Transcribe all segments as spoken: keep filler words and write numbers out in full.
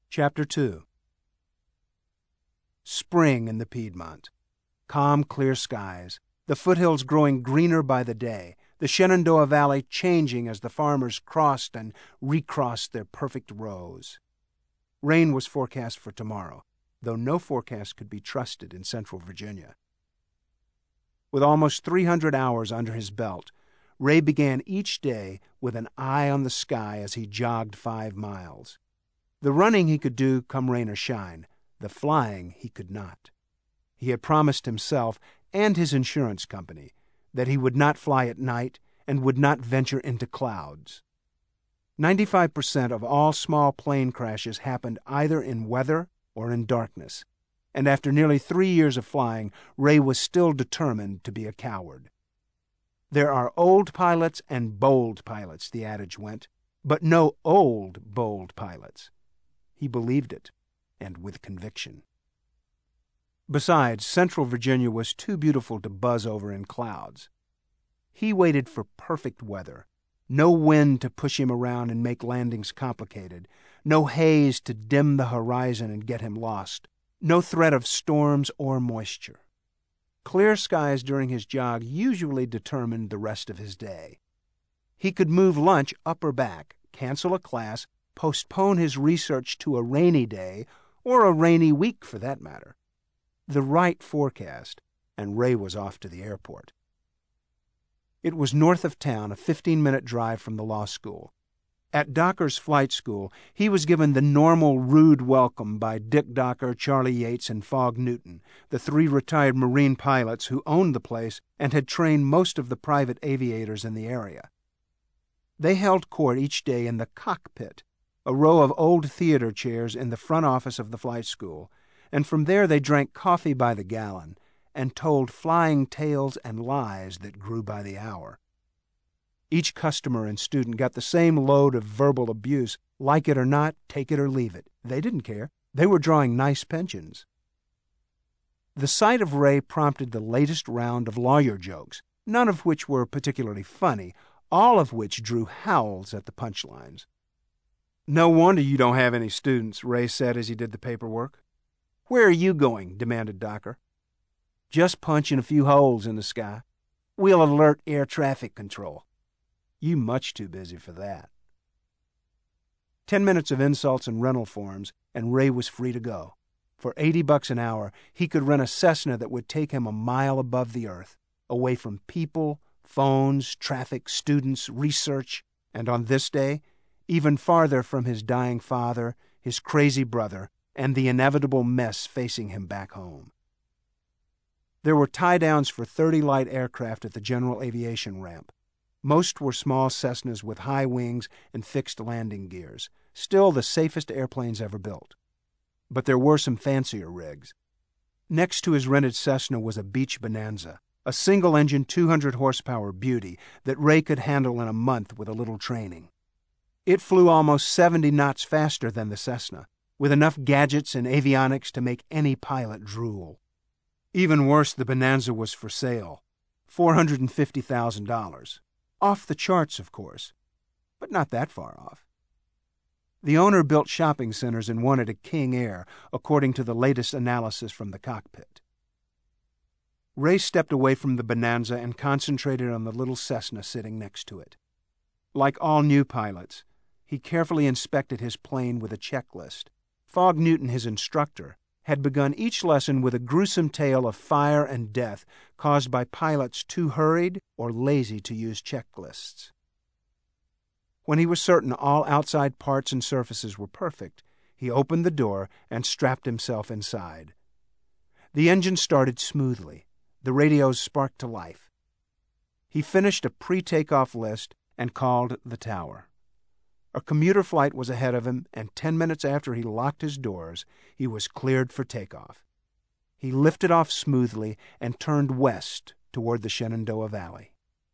Chapter two. Spring in the Piedmont. Calm, clear skies, the foothills growing greener by the day, the Shenandoah Valley changing as the farmers crossed and recrossed their perfect rows. Rain was forecast for tomorrow, though no forecast could be trusted in central Virginia. With almost three hundred hours under his belt, Ray began each day with an eye on the sky as he jogged five miles. The running he could do come rain or shine. The flying he could not. He had promised himself and his insurance company that he would not fly at night and would not venture into clouds. Ninety-five percent of all small plane crashes happened either in weather or in darkness, and after nearly three years of flying, Ray was still determined to be a coward. There are old pilots and bold pilots, the adage went, but no old, bold pilots. He believed it, and with conviction. Besides, central Virginia was too beautiful to buzz over in clouds. He waited for perfect weather, no wind to push him around and make landings complicated, no haze to dim the horizon and get him lost, no threat of storms or moisture. Clear skies during his jog usually determined the rest of his day. He could move lunch up or back, cancel a class, postpone his research to a rainy day, or a rainy week for that matter. The right forecast, and Ray was off to the airport. It was north of town, a fifteen-minute drive from the law school. At Docker's flight school, he was given the normal rude welcome by Dick Docker, Charlie Yates, and Fogg Newton, the three retired Marine pilots who owned the place and had trained most of the private aviators in the area. They held court each day in the cockpit, a row of old theater chairs in the front office of the flight school, and from there they drank coffee by the gallon and told flying tales and lies that grew by the hour. Each customer and student got the same load of verbal abuse. Like it or not, take it or leave it. They didn't care. They were drawing nice pensions. The sight of Ray prompted the latest round of lawyer jokes, none of which were particularly funny, all of which drew howls at the punchlines. "No wonder you don't have any students," Ray said as he did the paperwork. "Where are you going?" demanded Docker. "Just punching a few holes in the sky. We'll alert air traffic control." "You much too busy for that." Ten minutes of insults and rental forms, and Ray was free to go. For eighty bucks an hour, he could rent a Cessna that would take him a mile above the earth, away from people, phones, traffic, students, research, and on this day, even farther from his dying father, his crazy brother, and the inevitable mess facing him back home. There were tie-downs for thirty light aircraft at the general aviation ramp. Most were small Cessnas with high wings and fixed landing gears, still the safest airplanes ever built. But there were some fancier rigs. Next to his rented Cessna was a Beech Bonanza, a single-engine two hundred horsepower beauty that Ray could handle in a month with a little training. It flew almost seventy knots faster than the Cessna, with enough gadgets and avionics to make any pilot drool. Even worse, the Bonanza was for sale, four hundred fifty thousand dollars. Off the charts, of course, but not that far off. The owner built shopping centers and wanted a King Air, according to the latest analysis from the cockpit. Ray stepped away from the Bonanza and concentrated on the little Cessna sitting next to it. Like all new pilots, he carefully inspected his plane with a checklist. Fogg Newton, his instructor, had begun each lesson with a gruesome tale of fire and death caused by pilots too hurried or lazy to use checklists. When he was certain all outside parts and surfaces were perfect, he opened the door and strapped himself inside. The engine started smoothly. The radios sparked to life. He finished a pre-takeoff list and called the tower. A commuter flight was ahead of him, and ten minutes after he locked his doors, he was cleared for takeoff. He lifted off smoothly and turned west toward the Shenandoah Valley.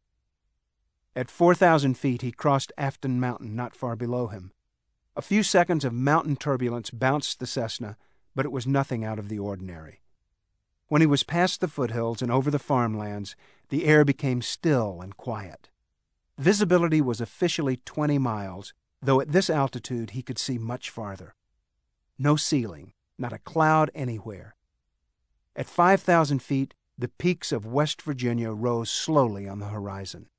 At four thousand feet, he crossed Afton Mountain not far below him. A few seconds of mountain turbulence bounced the Cessna, but it was nothing out of the ordinary. When he was past the foothills and over the farmlands, the air became still and quiet. Visibility was officially twenty miles, though at this altitude he could see much farther. No ceiling, not a cloud anywhere. At five thousand feet, the peaks of West Virginia rose slowly on the horizon.